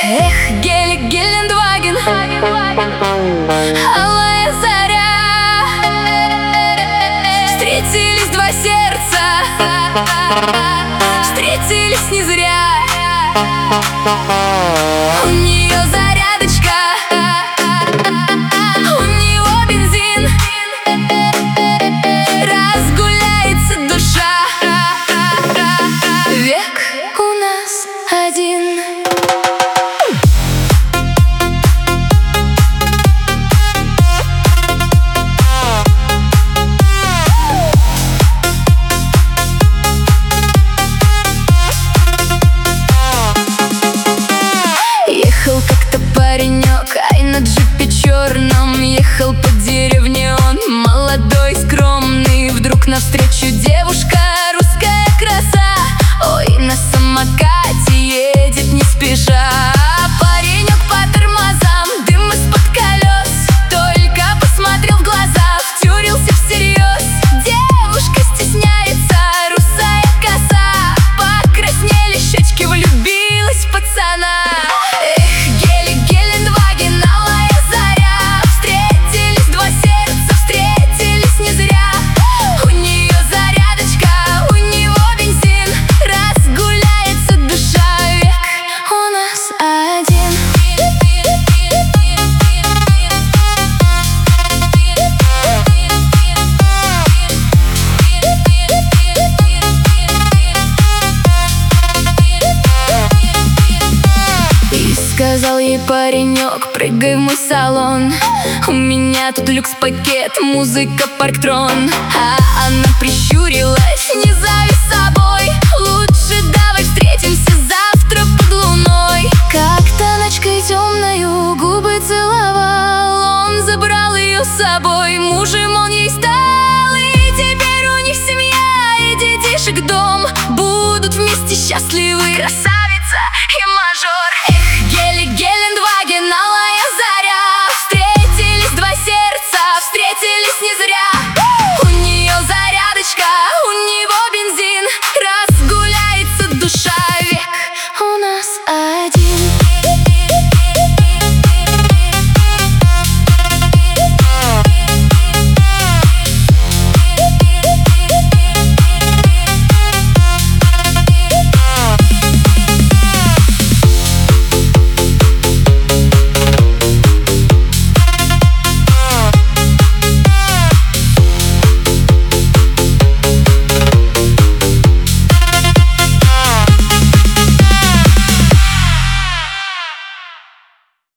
Эх, Гелендваген, алая заря. Встретились два сердца, встретились не зря. У нее зарядочка, у него бензин, разгуляется душа. Век у нас один. Ехал как-то паренек, ай на джипе черном. Ехал по деревне он, молодой, скромный. Вдруг навстречу девушка, русская краса. Ой, на самокате едет не спеша. Паренек по тормозам, дым из-под колес. Только посмотрел в глаза, втюрился всерьез. Девушка стесняется, русая коса. Покраснели щечки, влюбилась в пацана. Сказал ей паренек: прыгай в мой салон, у меня тут люкс-пакет, музыка, парктрон. А она прищурилась: не зови с собой, лучше давай встретимся завтра под луной. Как-то ночкой темною губы целовал, он забрал ее с собой, мужем он ей стал. И теперь у них семья и детишек дом, будут вместе счастливы, красавица и мажор.